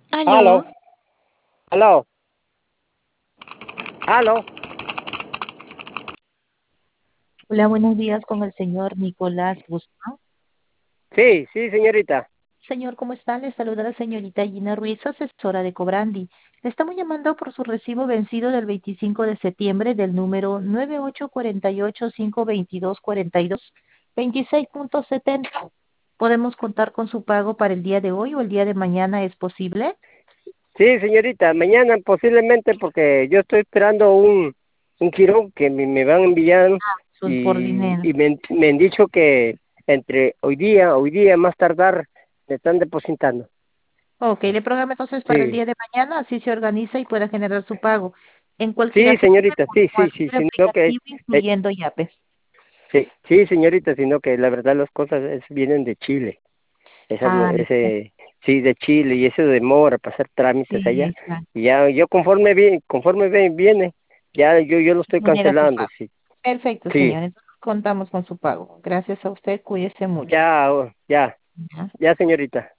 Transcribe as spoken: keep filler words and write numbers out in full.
Aló, Aló, aló, aló. hola, buenos días con el señor Nicolás Guzmán. Sí, sí, señorita. Señor, ¿cómo está? Le saluda la señorita Gina Ruiz, asesora de Cobrandi. Le estamos llamando por su recibo vencido del veinticinco de septiembre del número nueve ocho cuatro ocho cinco dos dos cuatro dos veintiséis punto setenta. ¿Podemos contar con su pago para el día de hoy o el día de mañana? ¿Es posible? Sí, señorita. Mañana posiblemente porque yo estoy esperando un, un quirón que me, me van a enviar Su- Por y, dinero. y me, me han dicho que entre hoy día, hoy día más tardar, me están depositando. Ok, le programa entonces para el Sí, día de mañana, así se organiza y pueda generar su pago. En cualquier, sí, accesible señorita, por sí, sí, sí, cualquier sino que es, aplicativo, es- incluyendo Yape. sí, sí, señorita, sino que la verdad las cosas es- vienen de Chile. Esa, Ah, ese, sí, de Chile y eso demora para hacer trámites sí, allá. exacto. Y ya, yo conforme vi, conforme ve- viene, ya yo, yo lo estoy Genera su cancelando, pago. sí, Perfecto, sí, señor. Entonces contamos con su pago. Gracias a usted. Cuídese mucho. ya, oh, ya, Ya. ya, señorita.